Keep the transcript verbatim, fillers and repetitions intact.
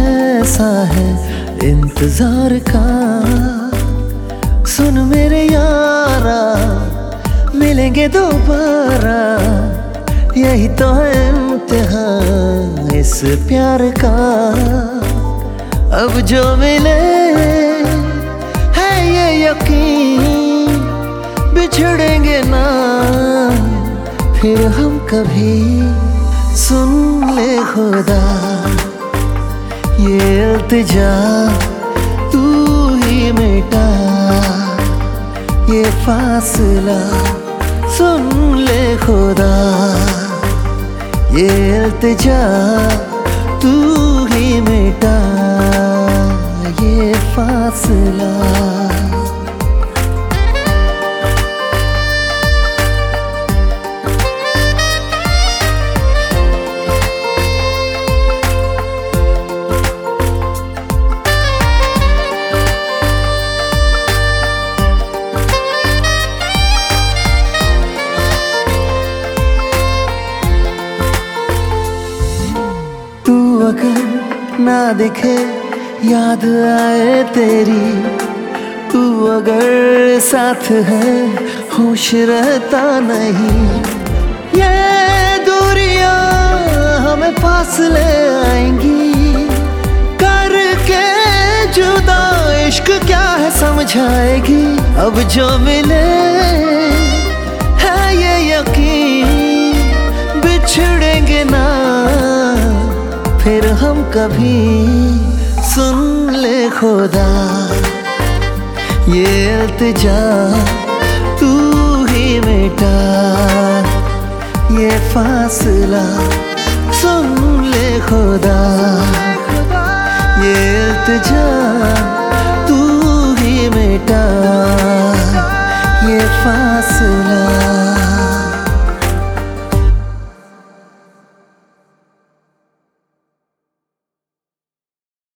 कैसा है इंतजार का। सुन मेरे यारा, मिलेंगे दोबारा, यही तो है इम्तिहान इस प्यार का। अब जो मिले है ये यकीन, बिछड़ेंगे ना फिर हम कभी। सुन ले खुदा ये इल्तिजा, तू ही मिटा ये फासला। सुन ले खुदा ये इल्तिजा, तू ही मिटा ये फासला। अगर ना दिखे याद आए तेरी, तू अगर साथ है होश रहता नहीं। ये दूरियां हमें पास ले आएंगी, करके जुदा इश्क क्या है समझाएगी। अब जो मिले है ये यकीन, बिछड़ेंगे ना फिर हम कभी। सुन ले खुदा ये इल्तिजा, तू ही मिटा ये फासला। सुन ले खुदा ये इल्तिजा,